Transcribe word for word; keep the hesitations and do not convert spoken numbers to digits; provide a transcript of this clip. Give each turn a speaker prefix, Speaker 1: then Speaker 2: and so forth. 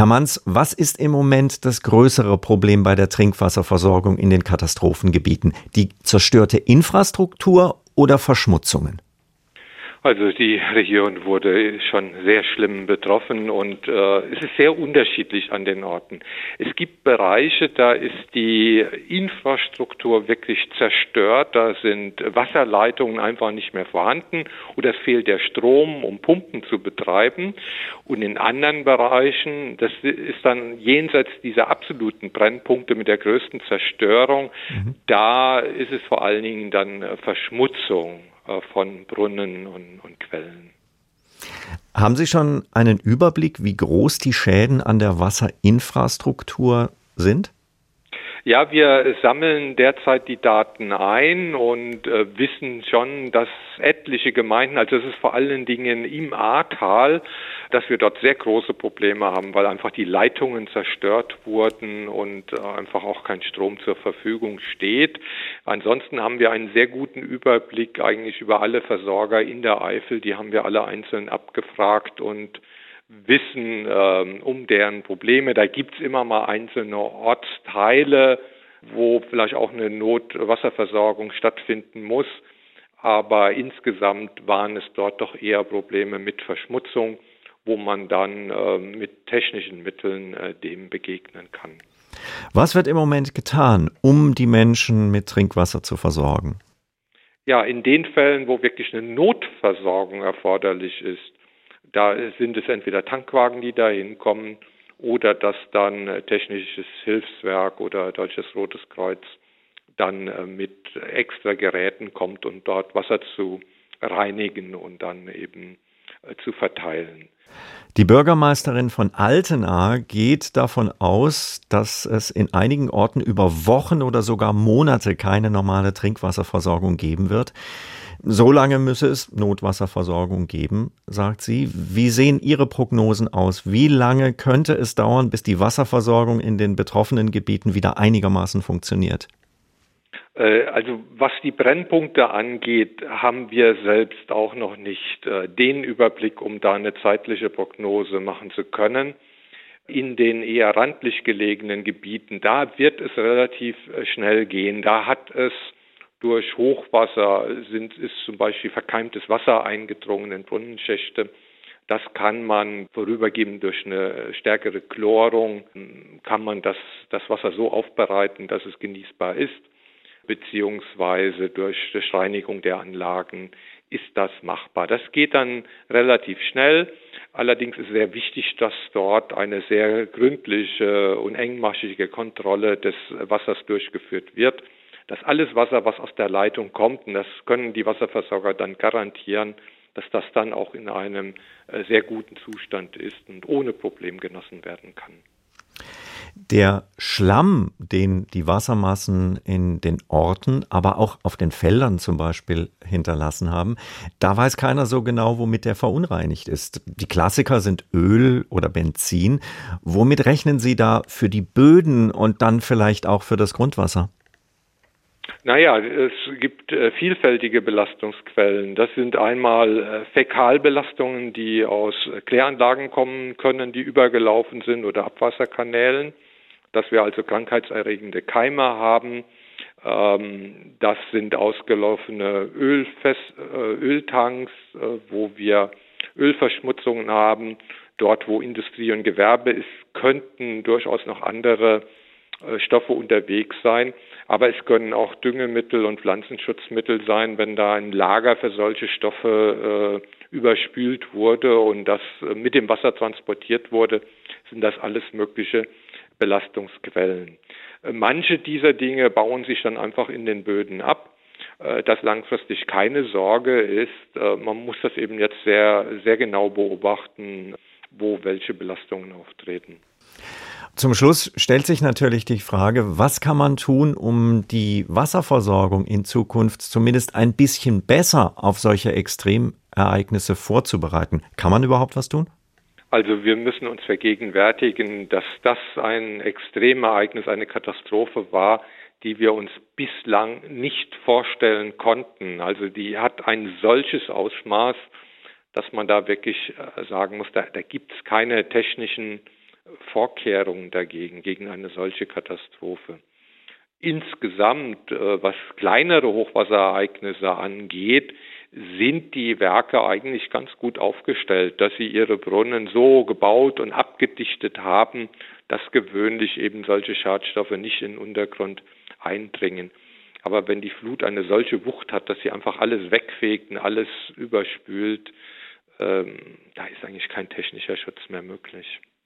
Speaker 1: Herr Manz, was ist im Moment das größere Problem bei der Trinkwasserversorgung in den Katastrophengebieten? Die zerstörte Infrastruktur oder Verschmutzungen?
Speaker 2: Also die Region wurde schon sehr schlimm betroffen und äh, es ist sehr unterschiedlich an den Orten. Es gibt Bereiche, da ist die Infrastruktur wirklich zerstört, da sind Wasserleitungen einfach nicht mehr vorhanden oder es fehlt der Strom, um Pumpen zu betreiben. Und in anderen Bereichen, das ist dann jenseits dieser absoluten Brennpunkte mit der größten Zerstörung, mhm. da ist es vor allen Dingen dann Verschmutzung von Brunnen und, und Quellen.
Speaker 1: Haben Sie schon einen Überblick, wie groß die Schäden an der Wasserinfrastruktur sind?
Speaker 2: Ja, wir sammeln derzeit die Daten ein und äh, wissen schon, dass etliche Gemeinden, also es ist vor allen Dingen im Ahrtal, dass wir dort sehr große Probleme haben, weil einfach die Leitungen zerstört wurden und äh, einfach auch kein Strom zur Verfügung steht. Ansonsten haben wir einen sehr guten Überblick eigentlich über alle Versorger in der Eifel, die haben wir alle einzeln abgefragt und wissen ähm, um deren Probleme. Da gibt's immer mal einzelne Ortsteile, wo vielleicht auch eine Notwasserversorgung stattfinden muss. Aber insgesamt waren es dort doch eher Probleme mit Verschmutzung, wo man dann äh, mit technischen Mitteln äh, dem begegnen kann.
Speaker 1: Was wird im Moment getan, um die Menschen mit Trinkwasser zu versorgen?
Speaker 2: Ja, in den Fällen, wo wirklich eine Notversorgung erforderlich ist, da sind es entweder Tankwagen, die da hinkommen, oder dass dann Technisches Hilfswerk oder Deutsches Rotes Kreuz dann mit extra Geräten kommt, um dort Wasser zu reinigen und dann eben zu verteilen.
Speaker 1: Die Bürgermeisterin von Altenahr geht davon aus, dass es in einigen Orten über Wochen oder sogar Monate keine normale Trinkwasserversorgung geben wird. So lange müsse es Notwasserversorgung geben, sagt sie. Wie sehen Ihre Prognosen aus? Wie lange könnte es dauern, bis die Wasserversorgung in den betroffenen Gebieten wieder einigermaßen funktioniert?
Speaker 2: Also was die Brennpunkte angeht, haben wir selbst auch noch nicht den Überblick, um da eine zeitliche Prognose machen zu können. In den eher randlich gelegenen Gebieten, da wird es relativ schnell gehen. Da hat es durch Hochwasser sind, ist zum Beispiel verkeimtes Wasser eingedrungen in Brunnenschächte. Das kann man vorübergehend durch eine stärkere Chlorung, kann man das, das Wasser so aufbereiten, dass es genießbar ist, beziehungsweise durch, durch Reinigung der Anlagen ist das machbar. Das geht dann relativ schnell. Allerdings ist sehr wichtig, dass dort eine sehr gründliche und engmaschige Kontrolle des Wassers durchgeführt wird. Dass alles Wasser, was aus der Leitung kommt, und das können die Wasserversorger dann garantieren, dass das dann auch in einem sehr guten Zustand ist und ohne Problem genossen werden kann.
Speaker 1: Der Schlamm, den die Wassermassen in den Orten, aber auch auf den Feldern zum Beispiel hinterlassen haben, da weiß keiner so genau, womit der verunreinigt ist. Die Klassiker sind Öl oder Benzin. Womit rechnen Sie da für die Böden und dann vielleicht auch für das Grundwasser?
Speaker 2: Naja, es gibt äh, vielfältige Belastungsquellen. Das sind einmal äh, Fäkalbelastungen, die aus äh, Kläranlagen kommen können, die übergelaufen sind oder Abwasserkanälen, dass wir also krankheitserregende Keime haben. Ähm, das sind ausgelaufene Ölfäss, äh, Öltanks, äh, wo wir Ölverschmutzungen haben. Dort, wo Industrie und Gewerbe ist, könnten durchaus noch andere Stoffe unterwegs sein, aber es können auch Düngemittel und Pflanzenschutzmittel sein, wenn da ein Lager für solche Stoffe äh, überspült wurde und das äh, mit dem Wasser transportiert wurde, sind das alles mögliche Belastungsquellen. Äh, manche dieser Dinge bauen sich dann einfach in den Böden ab, äh, dass langfristig keine Sorge ist. Äh, man muss das eben jetzt sehr, sehr genau beobachten, wo welche Belastungen auftreten.
Speaker 1: Zum Schluss stellt sich natürlich die Frage, was kann man tun, um die Wasserversorgung in Zukunft zumindest ein bisschen besser auf solche Extremereignisse vorzubereiten? Kann man überhaupt was tun?
Speaker 2: Also wir müssen uns vergegenwärtigen, dass das ein Extremereignis, eine Katastrophe war, die wir uns bislang nicht vorstellen konnten. Also die hat ein solches Ausmaß, dass man da wirklich sagen muss, da, da gibt es keine technischen Vorkehrungen dagegen, gegen eine solche Katastrophe. Insgesamt, was kleinere Hochwasserereignisse angeht, sind die Werke eigentlich ganz gut aufgestellt, dass sie ihre Brunnen so gebaut und abgedichtet haben, dass gewöhnlich eben solche Schadstoffe nicht in den Untergrund eindringen. Aber wenn die Flut eine solche Wucht hat, dass sie einfach alles wegfegt und alles überspült, ähm, da ist eigentlich kein technischer Schutz mehr möglich.